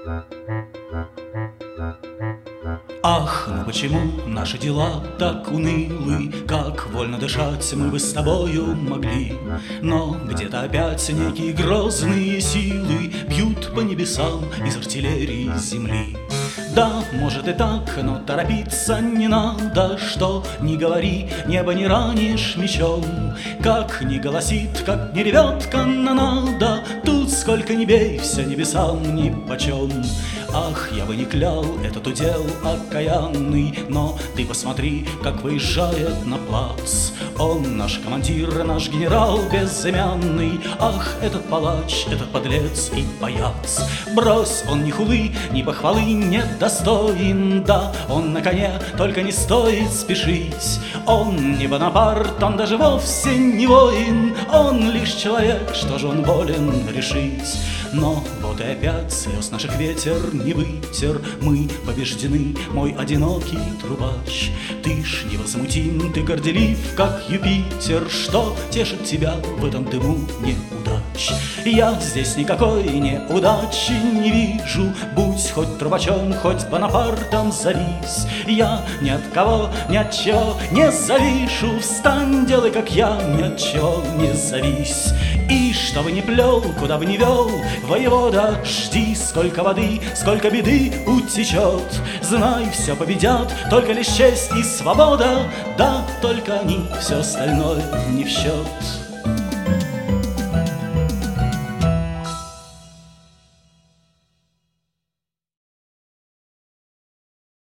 Ах, ну почему наши дела так унылы, как вольно дышать мы бы с тобою могли. Но где-то опять некие грозные силы бьют по небесам из артиллерии земли. Да, может и так, но торопиться не надо, что ни говори, небо не ранишь мечом. Как ни голосит, как ни ревет канонада, тут сколько ни бей, все небесам нипочем. Ах, я бы не клял этот удел окаянный, но ты посмотри, как выезжает на плац. Он наш командир, наш генерал безымянный. Ах, этот палач, этот подлец и паяц. Брось, он ни хулы, ни похвалы не достоин. Да, он на коне, только не стоит спешить. Он не Бонапарт, он даже вовсе не воин. Он лишь человек, что же он волен решить. Но вот и опять слез наших ветер не вытер. Мы побеждены, мой одинокий трубач. Ты ж невозмутим, ты горделив, как Юпитер. Что тешит тебя в этом дыму неудач? Я здесь никакой неудачи не вижу. Будь хоть трубачом, хоть Бонапартом зовись. Я ни от кого, ни от чего не завишу. Встань, делай, как я, ни от чего не завись. И что бы ни плел, куда бы ни вел воевода, жди, сколько воды, сколько беды утечет. Знай, все победят, только лишь честь и свобода. Да, только они, все остальное не в счет.